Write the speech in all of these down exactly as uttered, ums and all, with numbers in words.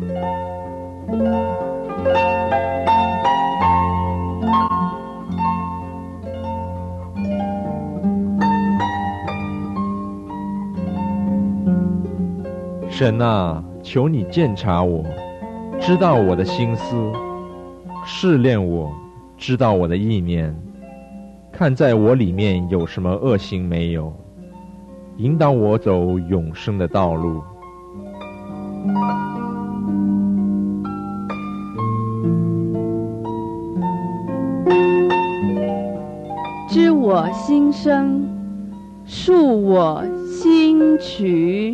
神啊，求你鉴察我，知道我的心思，试炼我，知道我的意念，看在我里面有什么恶行没有，引导我走永生的道路。 知我心声，述我心曲。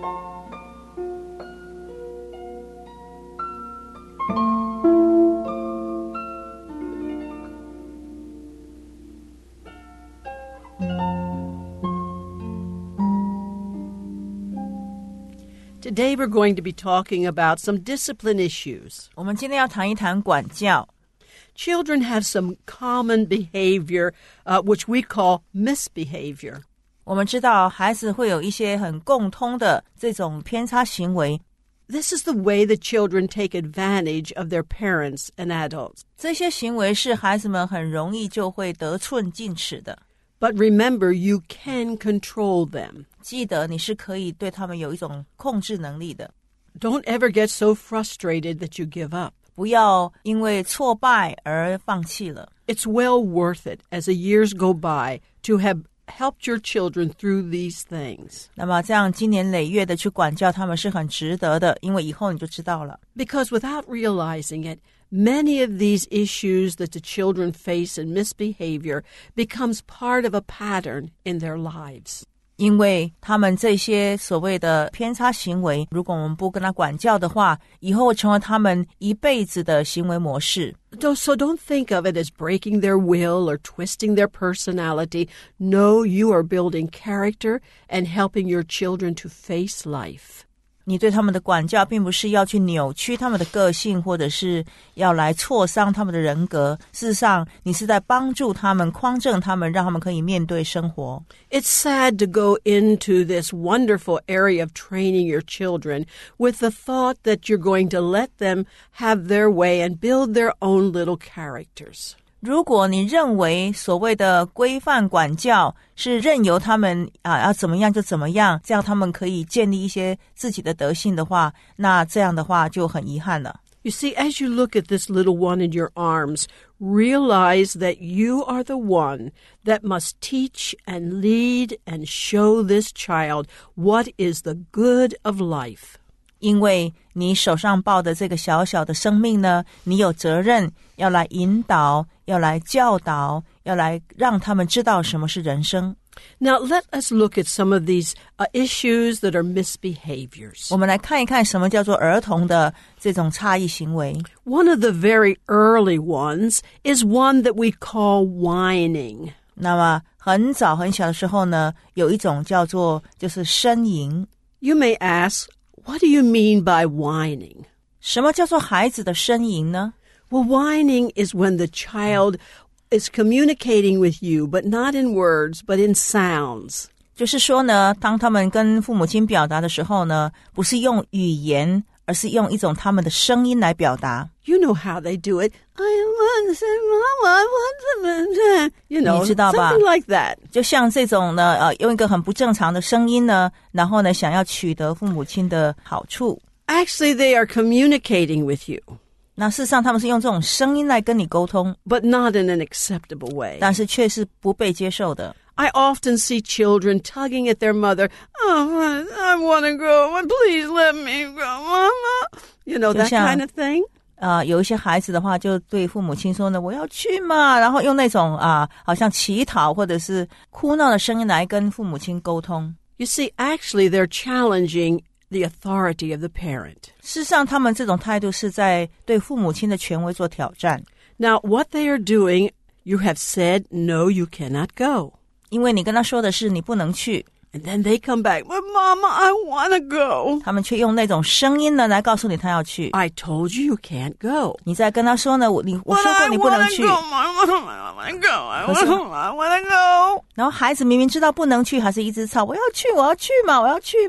Today we're going to be talking about some discipline issues. 我们今天要谈一谈管教。 Children have some common behavior, uh, which we call misbehavior. 我们知道孩子会有一些很共通的这种偏差行为。 This is the way that children take advantage of their parents and adults. 这些行为是孩子们很容易就会得寸进尺的。 But remember, you can control them. 记得你是可以对他们有一种控制能力的。 Don't ever get so frustrated that you give up. 不要因为挫败而放弃了。 It's well worth it as the years go by to have helped your children through these things. 那么这样经年累月的去管教他们是很值得的，因为以后你就知道了。 Because without realizing it, many of these issues that the children face in misbehavior becomes part of a pattern in their lives. 因为他们这些所谓的偏差行为，如果我们不跟他管教的话，以后会成为他们一辈子的行为模式。 So don't think of it as breaking their will or twisting their personality. No, you are building character and helping your children to face life. 你对他们的管教并不是要去扭曲他们的个性，或者是要来挫伤他们的人格。事实上，你是在帮助他们，匡正他们，让他们可以面对生活。 It's sad to go into this wonderful area of training your children with the thought that you're going to let them have their way and build their own little characters. 如果你认为所谓的规范管教是任由他们啊要怎么样就怎么样，这样他们可以建立一些自己的德性的话，那这样的话就很遗憾了。 You see, as you look at this little one in your arms, realize that you are the one that must teach and lead and show this child what is the good of life. 因为你手上抱的这个小小的生命呢，你有责任要来引导，要来教导，要来让他们知道什么是人生。 Now, let us look at some of these uh, issues that are misbehaviors. 我们来看一看什么叫做儿童的这种差异行为。 One of the very early ones is one that we call whining. 那么很早很小的时候呢，有一种叫做就是呻吟。 You may ask, what do you mean by whining? 什么叫做孩子的呻吟呢？ Well, whining is when the child is communicating with you, but not in words, but in sounds. 就是说呢，当他们跟父母亲表达的时候呢，不是用语言，而是用一种他们的声音来表达。 You know how they do it. I want to say, Mama, I want to, you know, 你知道吧？ something like that. 就像这种呢，呃，用一个很不正常的声音呢，然后呢，想要取得父母亲的好处。 Actually, they are communicating with you. 那事实上他们是用这种声音来跟你沟通， but not in an acceptable way. 但是却是不被接受的。 I often see children tugging at their mother. Oh, I want to go. Please let me go, Mama. You know, that kind of thing. 呃，有一些孩子的话，就对父母亲说呢，我要去嘛，然后用那种啊、呃，好像乞讨或者是哭闹的声音来跟父母亲沟通。 You see, actually, they're challenging the authority of the parent. 事实上，他们这种态度是在对父母亲的权威做挑战。 Now, what they are doing, you have said, no, you cannot go. 因为你跟他说的是你不能去。 And then they come back, but Mama, I want to go. 他们却用那种声音呢来告诉你他要去。 I told you you can't go. 你再跟他说呢，我你我说过你不能去。 But I want to go, Mama. I want to go. I want to go. 然后孩子明明知道不能去，还是一直吵，我要去，我要去嘛，我要去嘛。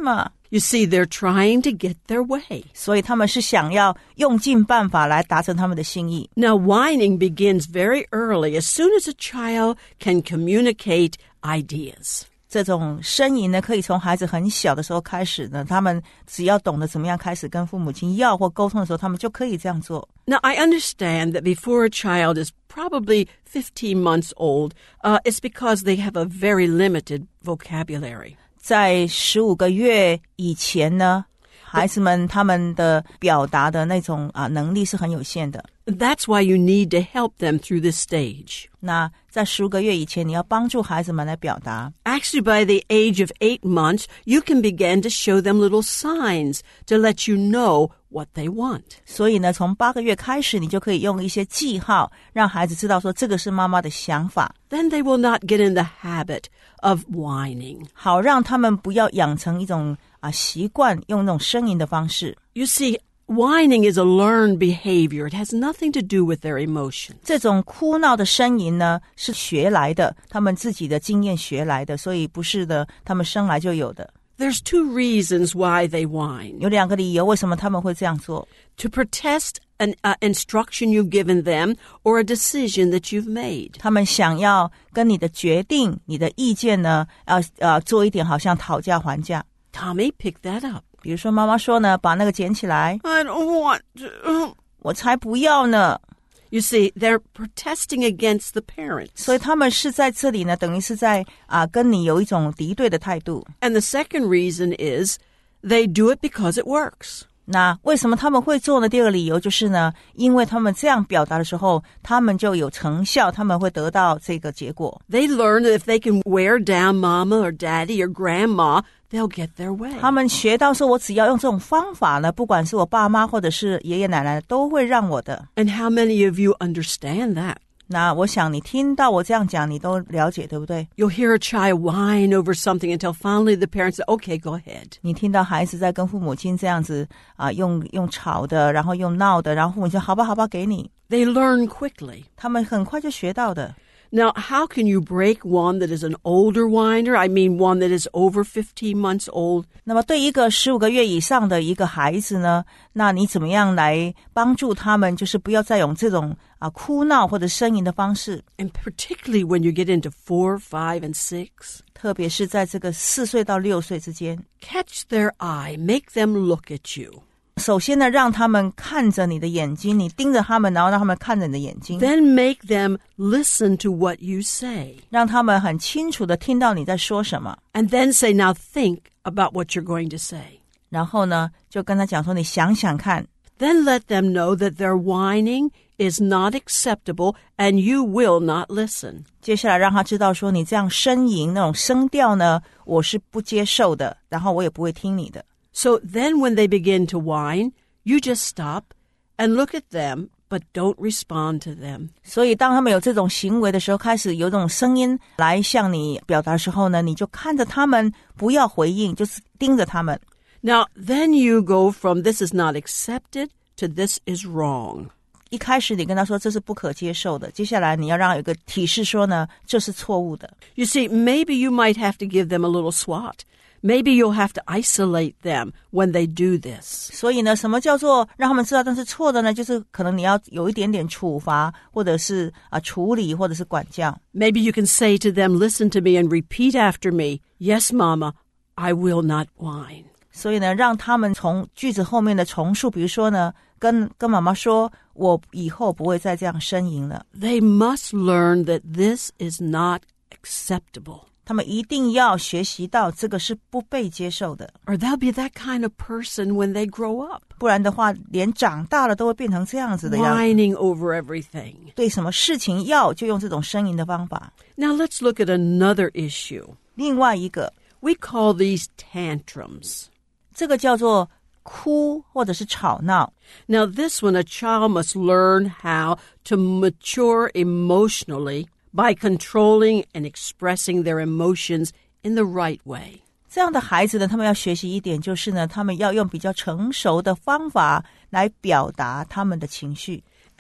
You see, they're trying to get their way. 所以他们是想要用尽办法来达成他们的心意。 Now, whining begins very early, as soon as a child can communicate ideas. 这种呻吟呢，可以从孩子很小的时候开始呢，他们只要懂得怎么样开始跟父母亲要或沟通的时候，他们就可以这样做。 Now, I understand that before a child is probably fifteen months old, uh, it's because they have a very limited vocabulary. 在十五个月以前呢，孩子们他们的表达的那种啊能力是很有限的。 That's why you need to help them through this stage. 那在十五个月以前，你要帮助孩子们来表达。 Actually, by the age of eight months, you can begin to show them little signs to let you know what they want. 所以呢，从八个月开始，你就可以用一些记号，让孩子知道说这个是妈妈的想法。 Then they will not get in the habit of whining. 好让他们不要养成一种啊习惯，用那种呻吟的方式。 You see, whining is a learned behavior. It has nothing to do with their emotions. 这种哭闹的呻吟呢，是学来的，他们自己的经验学来的，所以不是的，他们生来就有的。 There's two reasons why they whine. 有两个理由，为什么他们会这样做？ To protest an uh, instruction you've given them or a decision that you've made. 他们想要跟你的决定、你的意见呢，要呃做一点好像讨价还价。 Tommy, pick that up. 比如说妈妈说呢，把那个捡起来， I don't want to. 我才不要呢。 You see, they're protesting against the parents. 所以他们是在这里呢，等于是在啊、跟你有一种敌对的态度。 And the second reason is they do it because it works. 那为什么他们会做呢？第二个理由就是呢，因为他们这样表达的时候，他们就有成效，他们会得到这个结果。 They learn that if they can wear down mama or daddy or grandma, they'll get their way. 他们学到说，我只要用这种方法呢，不管是我爸妈或者是爷爷奶奶，都会让我的。 And how many of you understand that? 那我想你听到我这样讲，你都了解，对不对？ You'll hear a child whine over something until finally the parents say, okay, go ahead. 你听到孩子在跟父母亲这样子啊，用用吵的，然后用闹的，然后父母亲说好吧好吧给你， They learn quickly. 他们很快就学到的。 Now, how can you break one that is an older whiner? I mean, one that is over fifteen months old. 那么对一个十五个月以上的一个孩子呢，那你怎么样来帮助他们，就是不要再用这种啊哭闹或者呻吟的方式， And particularly when you get into four, five, and six. 特别是在这个四岁到六岁之间。 Catch their eye. Make them look at you. 首先呢，让他们看着你的眼睛，你盯着他们，然后让他们看着你的眼睛， Then make them listen to what you say. 让他们很清楚的听到你在说什么。 And then say, now think about what you're going to say. 然后呢，就跟他讲说，你想想看。 Then let them know that their whining is not acceptable and you will not listen. 接下来让他知道说，你这样呻吟那种声调呢，我是不接受的，然后我也不会听你的。 So then when they begin to whine, you just stop and look at them, but don't respond to them. 所以当他们有这种行为的时候，开始有这种声音来向你表达的时候呢，你就看着他们，不要回应，就是盯着他们。 Now, then you go from this is not accepted to this is wrong. 一开始你跟他说这是不可接受的，接下来你要让有一个提示说呢，这是错误的。 You see, maybe you might have to give them a little swat. Maybe you'll have to isolate them when they do this. 所以呢，什么叫做让他们知道这是错的呢？就是可能你要有一点点处罚，或者是啊处理，或者是管教。 Maybe you can say to them, listen to me and repeat after me. Yes, Mama, I will not whine. 所以呢，让他们从句子后面的重述，比如说呢，跟跟妈妈说，我以后不会再这样呻吟了。 They must learn that this is not acceptable. 他们一定要学习到这个是不被接受的， Or they'll be that kind of person when they grow up. 不然的话，连长大了都会变成这样子的样子。 Whining over everything. 对什么事情要就用这种呻吟的方法。 Now let's look at another issue. 另外一个， We call these tantrums. 这个叫做哭或者是吵闹。 Now this one, a child must learn how to mature emotionally by controlling and expressing their emotions in the right way. 这样的孩子呢，他们要学习一点，就是呢，他们要用比较成熟的方法来表达他们的情绪。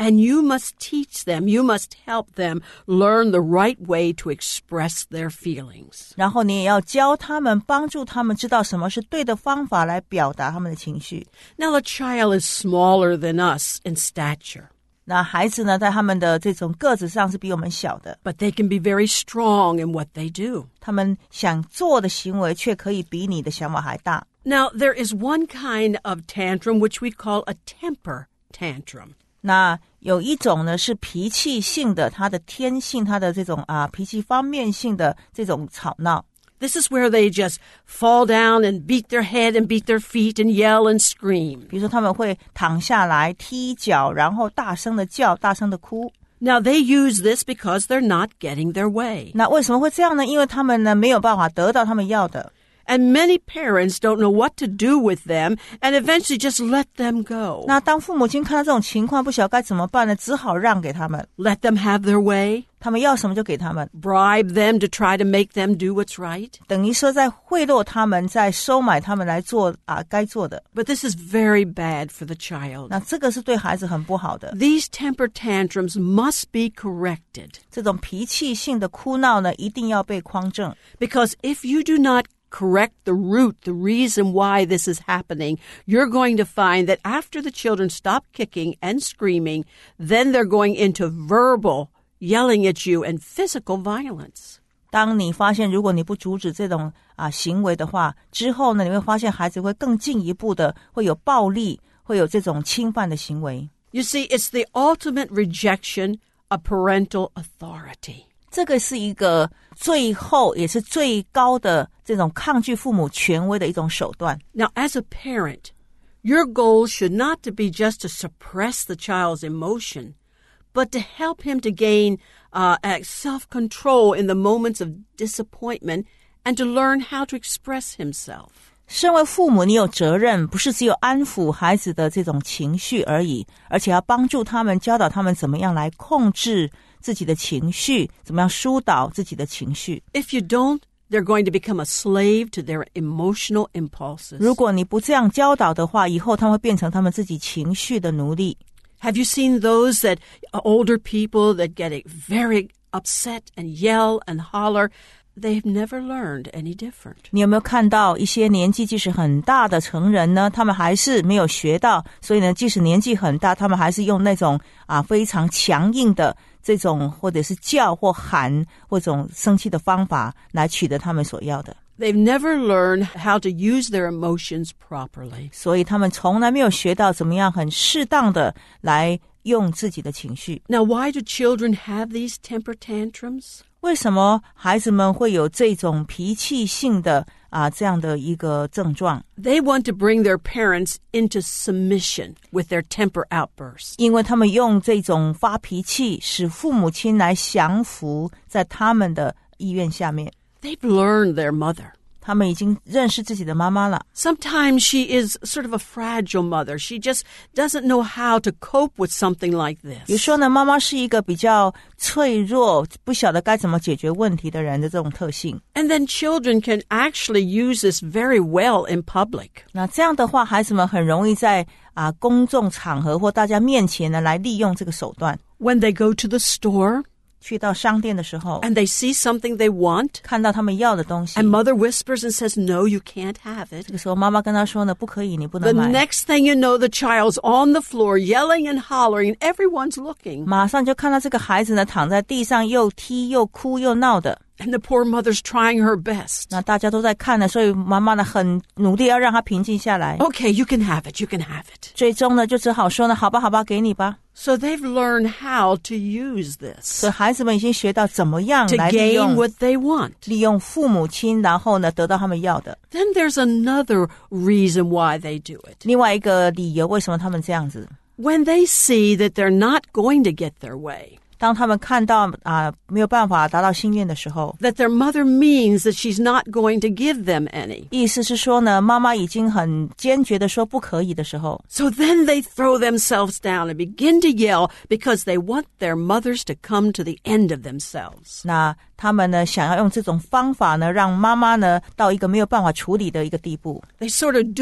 And you must teach them, you must help them learn the right way to express their feelings. 然后你也要教他们，帮助他们知道什么是对的方法来表达他们的情绪。 Now, a child is smaller than us in stature, 那孩子呢，在他们的这种个子上是比我们小的， but they can be very strong in what they do. 他们想做的行为却可以比你的想法还大。 Now, there is one kind of tantrum which we call a temper tantrum. 那有一种呢是脾气性的，他的天性，他的这种啊脾气方面性的这种吵闹。 This is where they just fall down and beat their head and beat their feet and yell and scream. 比如说他们会躺下来踢脚，然后大声的叫，大声的哭。 Now, they use this because they're not getting their way. 那为什么会这样呢？因为他们呢没有办法得到他们要的。 And many parents don't know what to do with them and eventually just let them go. 那当父母亲看到这种情况，不晓得该怎么办呢？只好让给他们， Let them have their way. 他们要什么就给他们， Bribe them to try to make them do what's right. 等于说在贿赂他们，在收买他们来做啊该做的。 But this is very bad for the child. 那这个是对孩子很不好的。 These temper tantrums must be corrected. 这种脾气性的哭闹呢，一定要被匡正。 Because if you do not correct the root, the reason why this is happening, you're going to find that after the children stop kicking and screaming, then they're going into verbal yelling at you and physical violence. 当你发现如果你不阻止这种啊行为的话，之后呢，你会发现孩子会更进一步的会有暴力，会有这种侵犯的行为。 You see, it's the ultimate rejection of parental authority. 这个是一个最后也是最高的这种抗拒父母权威的一种手段。 Now, as a parent, your goal should not to be just to suppress the child's emotion, but to help him to gain uh, self-control in the moments of disappointment and to learn how to express himself. 身为父母，你有责任，不是只有安抚孩子的这种情绪而已，而且要帮助他们，教导他们怎么样来控制自己的情绪，怎么样疏导自己的情绪。 If you don't, they're going to become a slave to their emotional impulses. 如果你不这样教导的话，以后他们会变成他们自己情绪的奴隶。 Have you seen those that older people that get very upset and yell and holler? They've never learned any different. 你有没有看到一些年纪即使很大的成人呢？他们还是没有学到，所以呢，即使年纪很大，他们还是用那种啊非常强硬的这种，或者是叫或喊或这种生气的方法来取得他们所要的。 They've never learned how to use their emotions properly. 所以他们从来没有学到怎么样很适当的来用自己的情绪。 Now, why do children have these temper tantrums? 为什么孩子们会有这种脾气性的啊这样的一个症状？ They want to bring their parents into submission with their temper outbursts. 因为他们用这种发脾气使父母亲来降服在他们的意愿下面。 They've learned their mother. 他们已经认识自己的妈妈了。 Sometimes she is sort of a fragile mother. She just doesn't know how to cope with something like 比如 this. 说呢，妈妈是一个比较脆弱，不晓得该怎么解决问题的人的这种特性。 And then children can actually use this very well in public. 那这样的话，孩子们很容易在啊公众场合或大家面前呢来利用这个手段。 When they go to the store 去到商店的时候， and they see something they want, 看到他们要的东西， and mother whispers and says, no, you can't have 这 it. 个时候妈妈跟他说呢，不可以，你不 The 能买。 next thing you know, the child's on the floor yelling and hollering, and everyone's looking. 马上就看到这个孩子呢躺在地上，又踢又哭又闹的。 And the poor mother's trying her best. 那大家都在看呢，所以妈妈呢很努力要让他平静下来。 Okay, you can have it, you can have it. 最终呢，就只好说呢，好吧，好吧，给你吧。 So they've learned how to use this 所以孩子们已经学到怎么样 to 来利 gain 用 what they want. 利用父母亲，然后呢得到他们要的。 Then there's another reason why they do it. 另外一个理由，为什么他们这样子？ When they see that they're not going to get their way, 当他们看到啊没有办法达到心愿的时候， that their mother means that she's not going to give them any. 意思是说呢，妈妈已经很坚决的说不可以的时候， So then they throw themselves down and begin to yell because they want their mothers to come to the end of themselves. 那他们呢想要用这种方法呢，让妈妈呢到一个没有办法处理的一个地步。 They sort of do it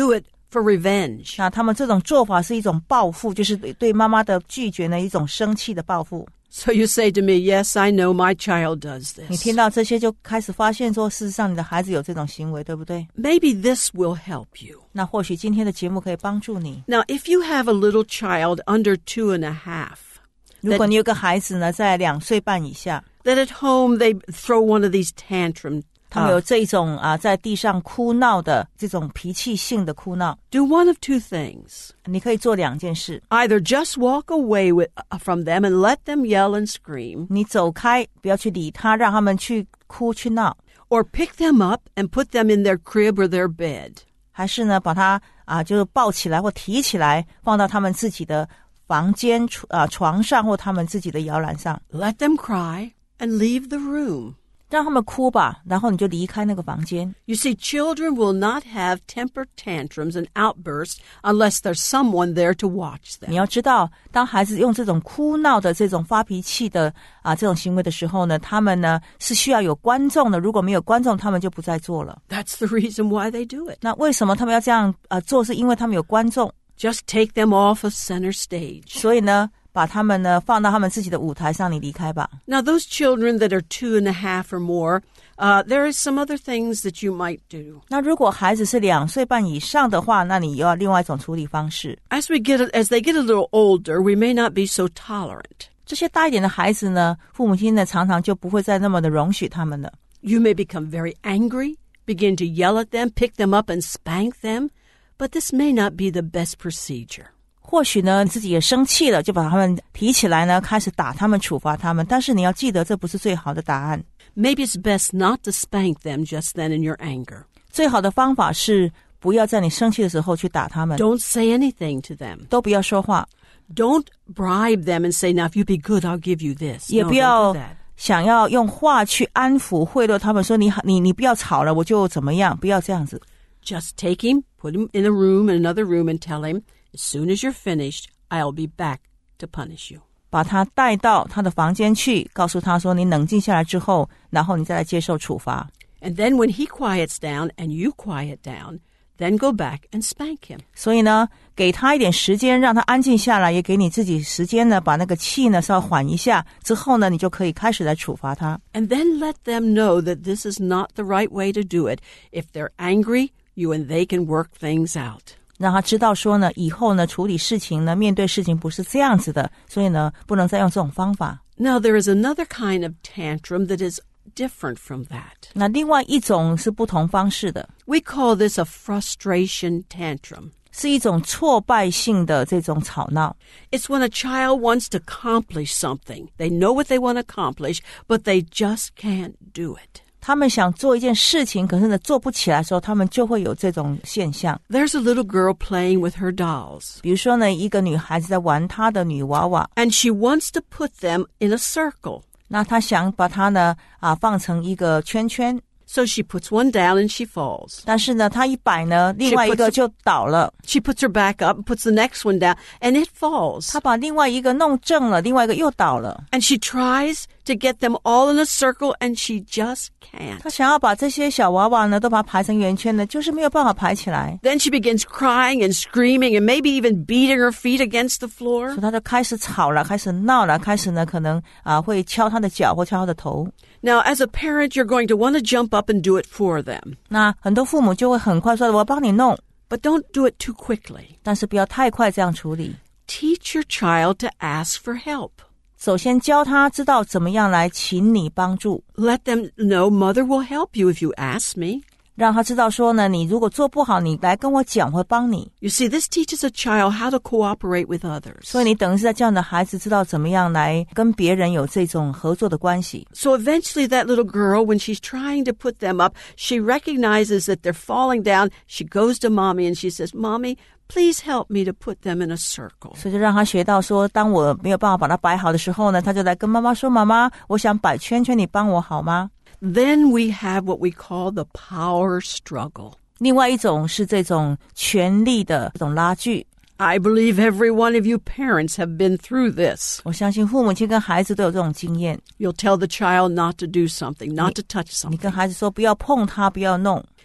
for revenge. 那他们这种做法是一种报复，就是对妈妈的拒绝呢一种生气的报复。 So you say to me, yes, I know my child does 你 this. 听到这些就开始发现说，事实上你的孩子有这种行为，对不对？ Maybe this will help you. 那或许今天的节目可以帮助你。 Now, if you have a little child under two and a half, 如果你有个孩子呢，在两岁半以下， that at home they throw one of these tantrums, 他们有这种啊，在地上哭闹的这种脾气性的哭闹， do one of two things. 你可以做两件事： Either just walk away with, uh, from them and let them yell and scream, 你走开，不要去理他，让他们去哭去闹； or pick them up and put them in their crib or their bed. 还是呢，把他啊，就是抱起来或提起来，放到他们自己的房间啊床上或他们自己的摇篮上， Let them cry and leave the room. 让他们哭吧，然后你就离开那个房间。 You see, children will not have temper tantrums and outbursts unless there's someone there to watch 你 them. 要知道，当孩子用这种哭闹的这种发脾气的啊这种行为的时候呢，他们呢是需要有观众的，如果没有观众，他们就不再做了。 That's the reason why they do it. 那为什么他们要这样啊做？是因为他们有观众， Just take them off of center stage. 所以呢，把他们呢放到他们自己的舞台上，你离开吧。 Now, those children that are two and a half or more, uh, there are some other things that you might do. 那如果孩子是两岁半以上的话，那你要另外一种处理方式。 As we get, as they get a little older, we may not be so tolerant. 这些大一点的孩子呢，父母亲呢常常就不会再那么的容许他们了。 You may become very angry, begin to yell at them, pick them up and spank them, but this may not be the best procedure. 或许呢，你自己也生气了，就把他们提起来呢，开始打他们、处罚他们。但是你要记得，这不是最好的答案。 Maybe it's best not to spank them just then in your anger. 最好的方法是不要在你生气的时候去打他们， Don't say anything to them. 都不要说话， Don't bribe them and say, now, if you be good, I'll give you this. 也 No, 不 don't 要 do that. 想要用话去安抚、贿赂他们，说你你你不要吵了，我就怎么样，不要这样子。 Just take him, put him in a room, in another room, and tell him, as soon as you're finished, I'll be back to punish you. 把他带到他的房间去，告诉他说你冷静下来之后，然后你再来接受处罚。 And then when he quiets down and you quiet down, then go back and spank him. 所以呢，给他一点时间，让他安静下来，也给你自己时间呢，把那个气呢稍微缓一下。之后呢，你就可以开始来处罚他。 And then let them know that this is not the right way to do it. If they're angry, you and they can work things out. 让他知道说呢，以后呢处理事情呢，面对事情不是这样子的，所以呢，不能再用这种方法。 Now, there is another kind of tantrum that is different from that. 那另外一种是不同方式的， We call this a frustration tantrum. 是一种挫败性的这种吵闹。 It's when a child wants to accomplish something. They know what they want to accomplish, but they just can't do it. 他们想做一件事情，可是呢做不起来的时候，他们就会有这种现象。 There's a little girl playing with her dolls, 比如说呢，一个女孩子在玩她的女娃娃， and she wants to put them in a circle. 那她想把它呢啊放成一个圈圈， So she puts one down and she falls. 但是呢，她一摆呢，另外一个就倒了。 She puts her back up, puts the next one down, and it falls. 她把另外一个弄正了，另外一个又倒了。 And she tries to get them all in a circle, and she just can't. 她想要把这些小娃娃呢都把它排成圆圈呢，就是没有办法排起来。 Then she begins crying and screaming and maybe even beating her feet against the 所 floor. 以她就开始吵了，开始闹了，开始呢可能啊会敲她的脚或敲她的头。 Now, as a parent, you're going to want to jump up and do it for them. 那很多父母就会很快说：“我帮你弄。” But don't do it too quickly. 但是不要太快这样处理。 Teach your child to ask for help. 首先教他知道怎么样来请你帮助， Let them know Mother will help you if you ask me. 让他知道说呢，你如果做不好，你来跟我讲，我会帮你。 You see, this teaches a child how to cooperate with others. 所以你等于是在教你的孩子知道怎么样来跟别人有这种合作的关系。 So eventually that little girl, when she's trying to put them up, she recognizes that they're falling down. She goes to Mommy and she says, Mommy, please help me to put them in a circle. 所以就让他学到说，当我没有办法把它摆好的时候呢，他就来跟妈妈说：“妈妈，我想摆圈圈，你帮我好吗？” Then we have what we call the power struggle. 另外一种是这种权力的这种拉锯。 I believe every one of you parents have been through this. 我相信父母亲跟孩子都有这种经验。 You'll tell the child not to do something, not to touch 你 something. 跟孩子说不要碰它，不要弄。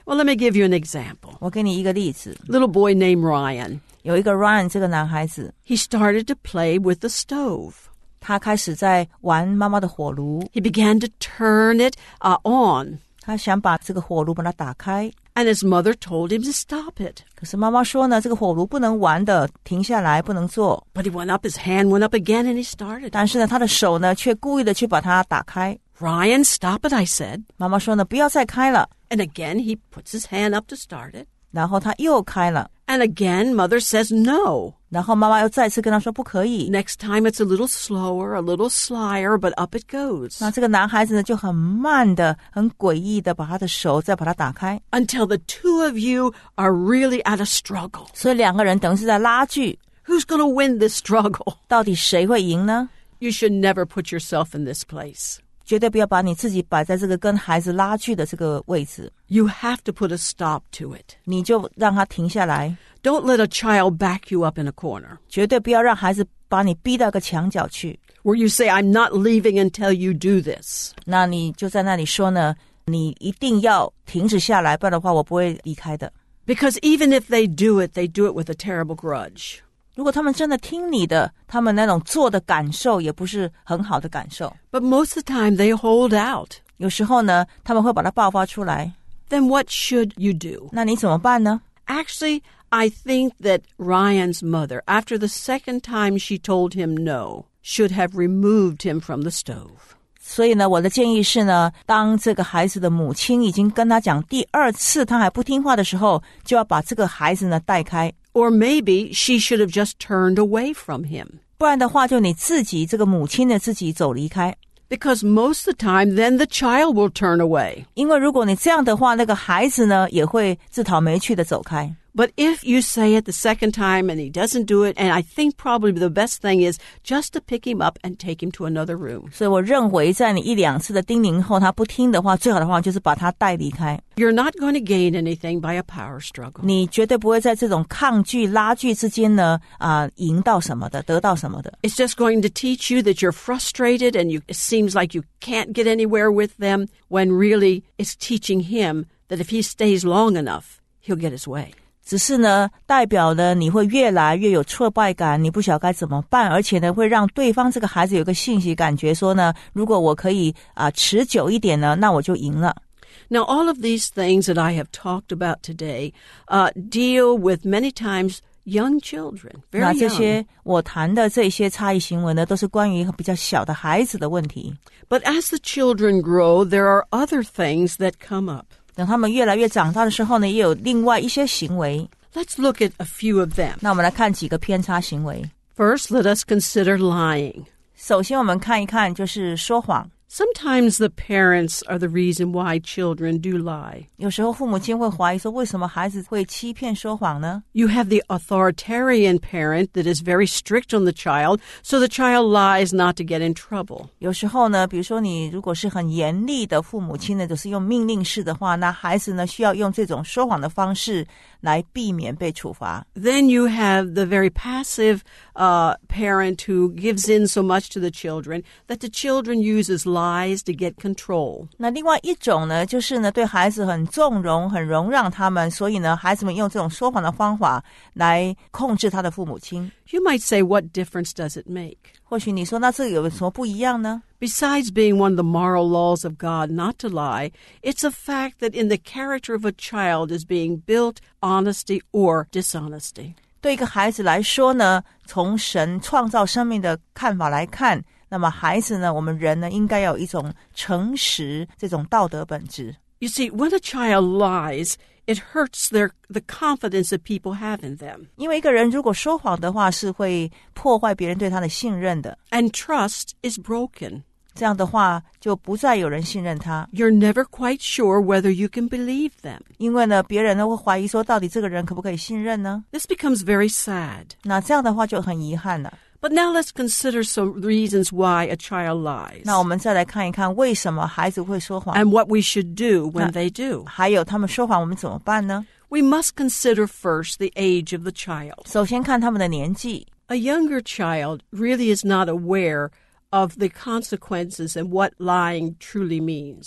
Well, let me give you an example. 我给你一个例子， Little boy named Ryan. 有一个 Ryan 这个男孩子， He started to play with the stove. 他开始在玩妈妈的火炉， He began to turn it uh, on. 他想把这个火炉把它打开， And his mother told him to stop it. 可是妈妈说呢，这个火炉不能玩的，停下来，不能做。 But he went up, his hand went up again, and he started. 但是呢，他的手呢，却故意的去把它打开。 Ryan, stop it, I said. 妈妈说呢，不要再开了。 And again, he puts his hand up to start it. 然后他又开了， And again, mother says no. 然后妈妈又再次跟他说不可以。 Next time, it's a little slower, a little slyer, but up it goes. 那这个男孩子呢，就很慢的、很诡异的把他的手再把它打开， Until the two of you are really at a struggle. 所以两个人等于是在拉锯， Who's going to win this struggle? 到底谁会赢呢？ You should never put yourself in this place. 绝对不要把你自己摆在这个跟孩子拉锯的这个位置， You have to put a stop to it. 你就让他停下来， Don't let a child back you up in a corner 绝对不要让孩子把你逼到一个墙角去。 where you say, I'm not leaving until you do this. 那你就在那里说呢，你一定要停止下来，不然的话我不会离开的。 Because even if they do it, they do it with a terrible grudge. 如果他们真的听你的，他们那种做的感受也不是很好的感受。 But most of the time, they hold out. 有时候呢，他们会把它爆发出来。 Then what should you do? 那你怎么办呢？ Actually, I think that Ryan's mother, after the second time she told him no, should have removed him from the stove. 所以呢，我的建议是呢，当这个孩子的母亲已经跟他讲第二次他还不听话的时候，就要把这个孩子呢带开。 Or maybe she should have just turned away from him. 不然的话，就你自己这个母亲呢自己走离开。 Because most of the time, then the child will turn away. 因为如果你这样的话，那个孩子呢也会自讨没趣的走开。 But if you say it the second time and he doesn't do it, and I think probably the best thing is just to pick him up and take him to another room. 所以我认为在你一两次的叮咛后他不听的话，最好的话就是把他带离开。 You're not going to gain anything by a power struggle. 你绝对不会在这种抗拒拉锯之间呢啊、赢到什么的，得到什么的。 It's just going to teach you that you're frustrated and you, it seems like you can't get anywhere with them, when really it's teaching him that if he stays long enough, he'll get his way. 只是呢，代表呢你会越来越有挫败感，你不晓得该怎么办，而且呢会让对方这个孩子有个信息感觉说呢，如果我可以啊、持久一点呢，那我就赢了。 Now, all of these things that I have talked about today uh, deal with many times young children, 那 very 这 young. 些我谈的这些差异行为呢，都是关于比较小的孩子的问题。 But as the children grow, there are other things that come up. 等他们越来越长大的时候呢，也有另外一些行为。 Let's look at a few of them. 那我们来看几个偏差行为。 First, let us consider lying. 首先我们看一看就是说谎。 Sometimes the parents are the reason why children do lie. 有时候父母亲会怀疑说，为什么孩子会欺骗说谎呢？ You have the authoritarian parent that is very strict on the child, so the child lies not to get in trouble. 有时候呢，比如说你如果是很严厉的父母亲呢，就是用命令式的话，那孩子呢需要用这种说谎的方式来避免被处罚。 Then you have the very passive uh, parent who gives in so much to the children that the children uses lies to get control. 那另外一种呢，就是呢对孩子很纵容、很容让他们，所以呢孩子们用这种说谎的方法来控制他的父母亲。 You might say, what difference does it make? 或许你说，那这有什么不一样呢？ Besides being one of the moral laws of God not to lie, it's a fact that in the character of a child is being built honesty or dishonesty. 对一个孩子来说呢，从神创造生命的看法来看，那么孩子呢，我们人呢，应该要有一种诚实这种道德本质。 You see, when a child lies, it hurts their the confidence that people have in them. 因为一个人如果说谎的话，是会破坏别人对他的信任的。 And trust is broken. 这样的话，就不再有人信任他。 You're never quite sure whether you can believe them. 因为呢，别人呢会怀疑说，到底这个人可不可以信任呢？ This becomes very sad. 那这样的话就很遗憾了。 But now let's consider some reasons why a child lies. 那我们再来看一看，为什么孩子会说谎， And what we should do when they do. 还有他们说谎，我们怎么办呢？ We must consider first the age of the child. 首先看他们的年纪。 A younger child really is not aware of the consequences and what lying truly means.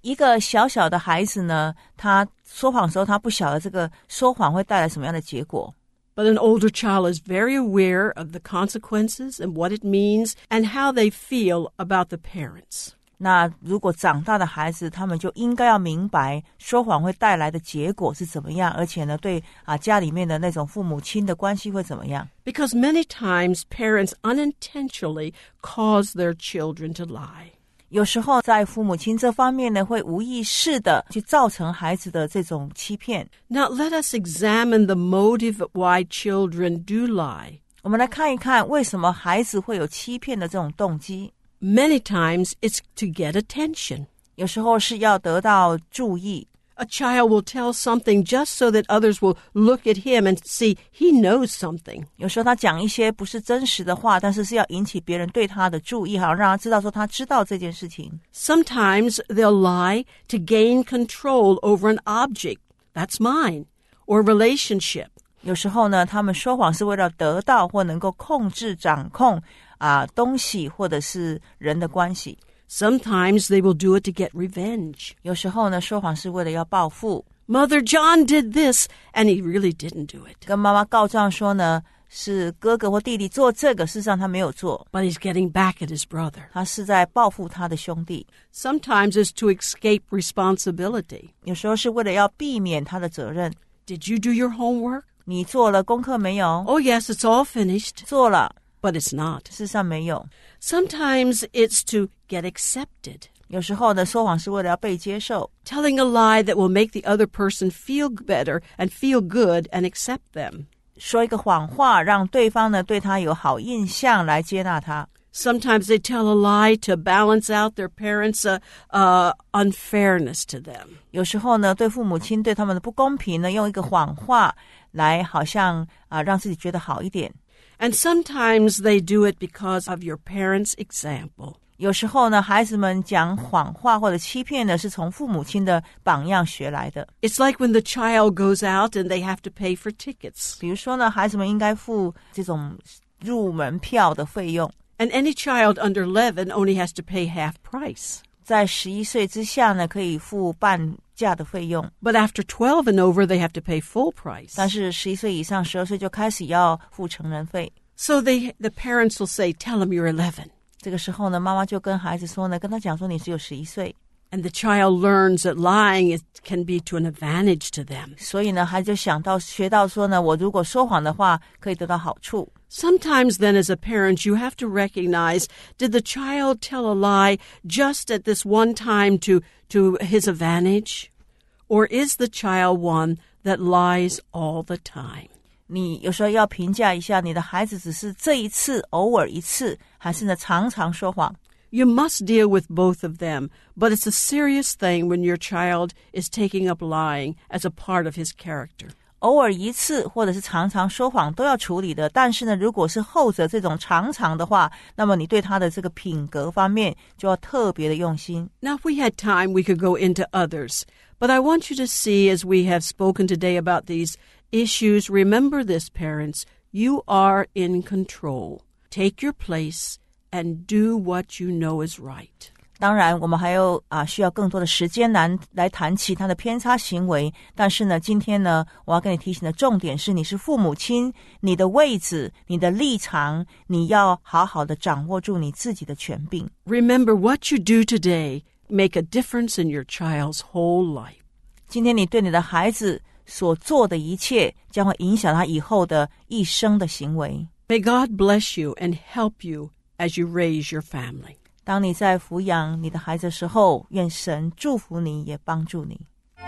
一个小小的孩子呢，他说谎的时候，他不晓得这个说谎会带来什么样的结果。 But an older child is very aware of the consequences and what it means and how they feel about the parents. 那如果长大的孩子，他们就应该要明白说谎会带来的结果是怎么样，而且呢，对啊家里面的那种父母亲的关系会怎么样。 Because many times parents unintentionally cause their children to lie. 有时候在父母亲这方面呢，会无意识的去造成孩子的这种欺骗。 Now let us examine the motive why children do lie. 我们来看一看为什么孩子会有欺骗的这种动机。 Many times it's to get attention. 有时候是要得到注意。 A child will tell something just so that others will look at him and see he knows something. 有时候他讲一些不是真实的话，但是是要引起别人对他的注意，好让他知道说他知道这件事情。 Sometimes they'll lie to gain control over an object. That's mine. Or relationship. 有时候呢，他们说谎是为了得到或能够控制、掌控啊、呃、东西或者是人的关系。 Sometimes they will do it to get revenge. 有时候呢，说谎是为了要报复。 Mother John did this, and he really didn't do it. 跟妈妈告状说呢，是哥哥或弟弟做这个，事实上他没有做。 But he's getting back at his brother. 他是在报复他的兄弟。 Sometimes it's to escape responsibility. 有时候是为了要避免他的责任。 Did you do your homework? 你做了功课没有？ Oh, yes, it's all finished. 做了。 But it's not. 事实上没有。 Sometimes it's to get accepted. 有时候呢，说谎是为了要被接受。 Telling a lie that will make the other person feel better and feel good and accept them. 说一个谎话，让对方呢对他有好印象，来接纳他。 Sometimes they tell a lie to balance out their parents' uh, uh, unfairness to them. 有时候呢，对父母亲对他们的不公平呢，用一个谎话来好像啊、呃、让自己觉得好一点。 And sometimes they do it because of your parents' example. 有时候呢，孩子们讲谎话或者欺骗呢，是从父母亲的榜样学来的。 It's like when the child goes out and they have to pay for tickets. 比如说呢，孩子们应该付这种入门票的费用。 And any child under eleven only has to pay half price. 在十一岁之下呢，可以付半价的费用。 But after twelve and over, they have to pay full price. 但是十一岁以上，十二岁就开始要付成人费。 So they, the parents will say, "Tell them you're eleven." 这个时候呢，妈妈就跟孩子说呢，跟他讲说你只有十一岁。 And the child learns that lying is, can be to an advantage to them. 所以呢，孩子就想到学到说呢，我如果说谎的话，可以得到好处。 Sometimes then as a parent, you have to recognize, did the child tell a lie just at this one time to, to his advantage? Or is the child one that lies all the time? 你有时候要评价一下，你的孩子只是这一次偶尔一次，还是呢常常说谎。 You must deal with both of them, but it's a serious thing when your child is taking up lying as a part of his character. 偶尔一次或者是常常说谎都要处理的，但是呢，如果是后者这种常常的话，那么你对他的这个品格方面就要特别的用心。 Now, if we had time, we could go into others, but I want you to see, as we have spoken today about these issues, remember this, parents, you are in control. Take your place and do what you know is right. 当然我们还有啊需要更多的时间来来谈其他的偏差行为，但是呢今天呢我要跟你提醒的重点是，你是父母亲，你的位置，你的立场，你要好好的掌握住你自己的权柄。 Remember, what you do today make a difference in your child's whole life. 今天你对你的孩子所做的一切将会影响他以后的一生的行为。 May God bless you and help you as you raise your family. 当你在抚养你的孩子的时候，愿神祝福你，也帮助你。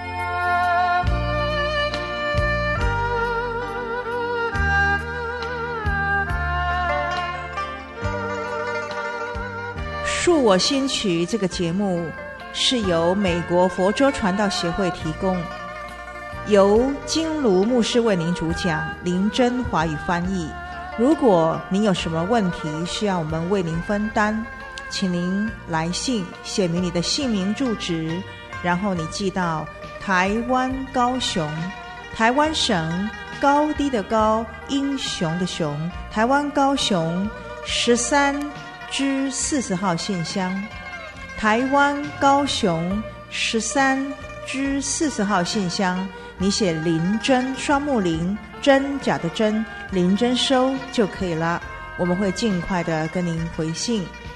恕我心曲这个节目是由美国佛州传道协会提供，由金卢牧师为您主讲，林真华语翻译。如果您有什么问题需要我们为您分担，请您来信写明你的姓名住址，然后你寄到台湾高雄，台湾省高低的高，英雄的雄，台湾高雄十三之四十号信箱，台湾高雄十三之四十号信箱，你写林真，双木林，真假的真，林真收就可以了，我们会尽快的跟您回信。